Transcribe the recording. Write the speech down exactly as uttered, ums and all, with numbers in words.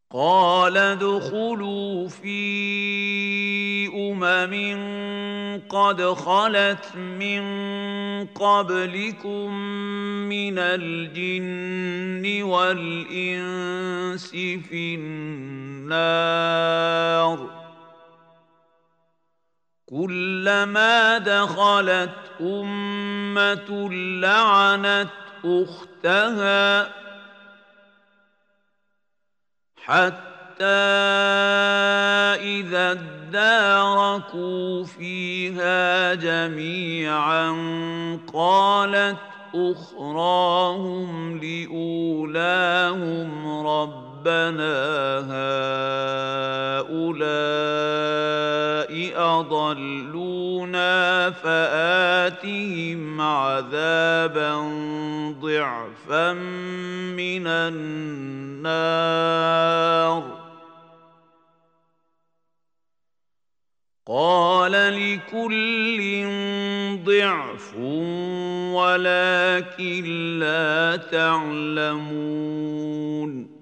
قال ادخلوا في أمم قد خلت من قبلكم من الجن والإنس في النار كلما دخلت أمة لعنت أختها حتى إذا اداركوا فيها جميعا قالت أخراهم لأولاهم ربنا هؤلاء أضلونا فآتهم عذابا ضعفا من النار قال لكل ضعف ولكن لا تعلمون